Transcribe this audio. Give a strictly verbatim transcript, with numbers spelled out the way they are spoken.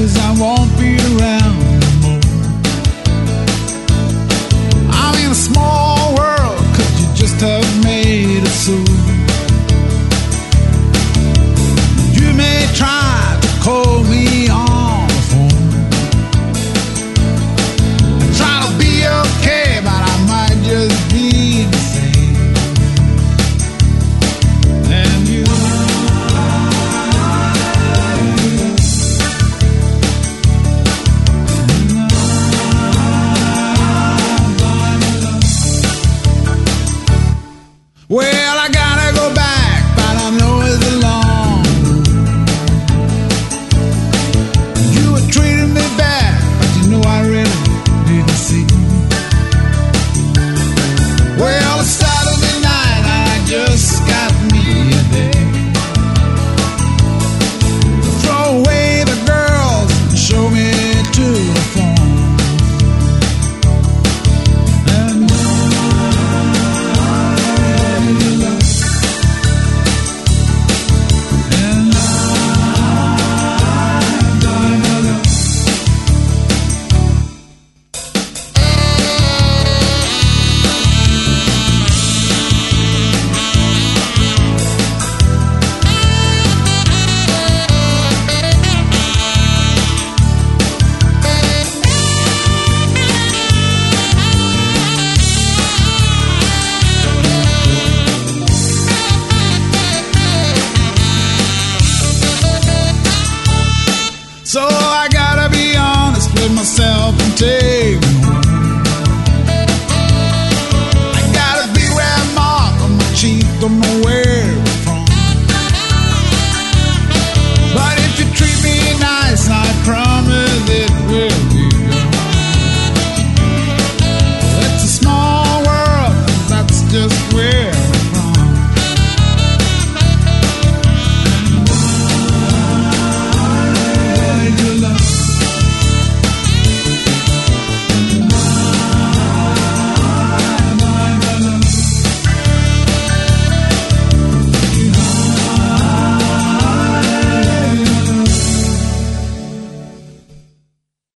'cause I won't be around anymore. I'm in a small world 'cause you just have made it so. You may try to call me on the phone and try to be okay, but I might just be the same. And you well,